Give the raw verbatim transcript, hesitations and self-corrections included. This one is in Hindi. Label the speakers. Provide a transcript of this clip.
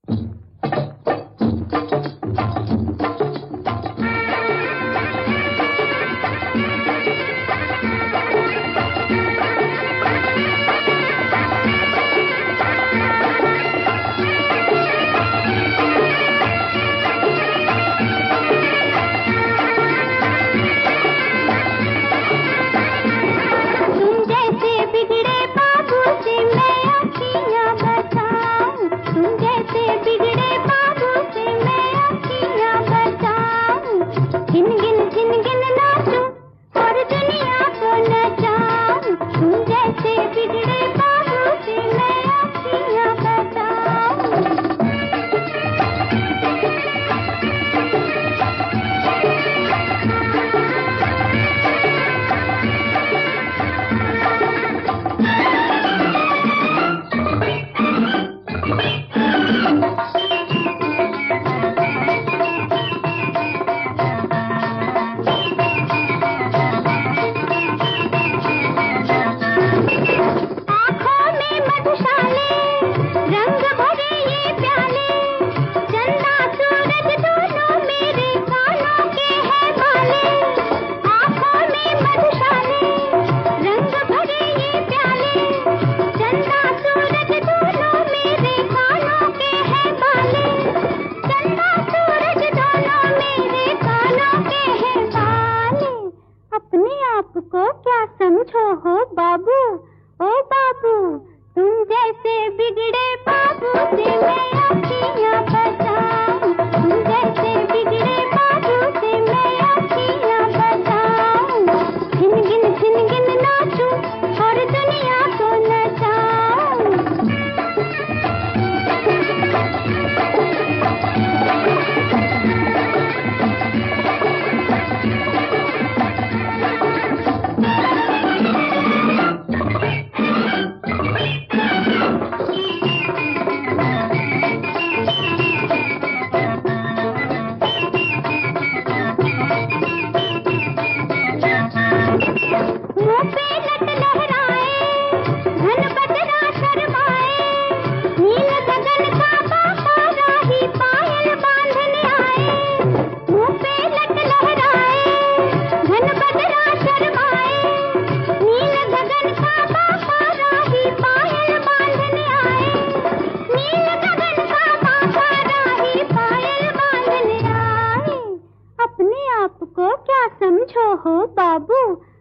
Speaker 1: को क्या समझो हो बाबू, ओ बाबू, तुम जैसे बिगड़े बाबू से मैं अखियाँ बचाऊं, तुम जैसे बिगड़े बाबू से मैं अखियाँ बचाऊं, छिन गिन छिन गिन नाचूं और दुनिया को नचाऊं। मुँह पे लट लहराए, धन बदरा शर्माए, नील गगन का बाबा राही पायल बांधने आए। मुँह पे लट लहराए, धन बदरा शर्माए, नील गगन का बाबा राही पायल बांधने आए। नील गगन का बाबा राही पायल बांधने आए। अपने आप को क्या समझो हो बाबू,